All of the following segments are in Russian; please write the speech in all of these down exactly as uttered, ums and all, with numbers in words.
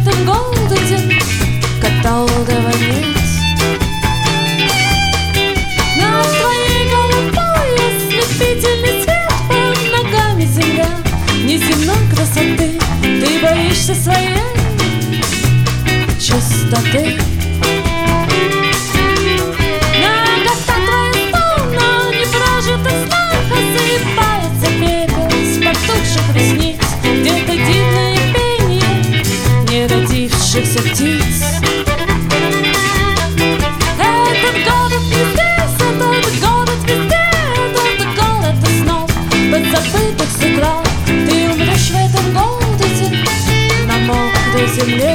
этом городе которого нет. Над твоей головой ослепительный свет, под ногами земля неземной красоты. Ты боишься своей чистоты. Нагота твоя словно непрожитых снах, осыпается пепел с потухших ресниц. Где-то дивное пение неродившихся птиц. Этот город не здесь, этот город везде, этот город из снов подзабытых с утра. Ты умрешь в этом городе на мокрой земле.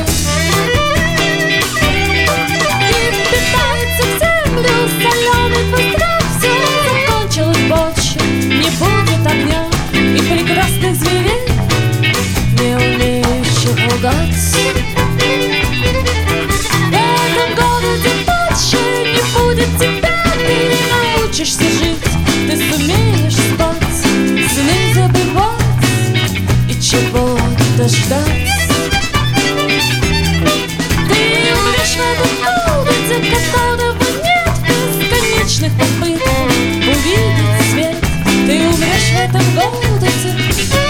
И впитается в землю соленый пестряк. Все закончилось больше, не будет огня и прекрасных зверей, не умеющих лгать. В этом городе больше не будет тебя. Ты научишься жить, ты сумеешь спать, сны забывать и чего-то ждать. Ты умрешь в этом городе, которого нет, в бесконечных попытках увидеть свет. Ты умрешь в этом городе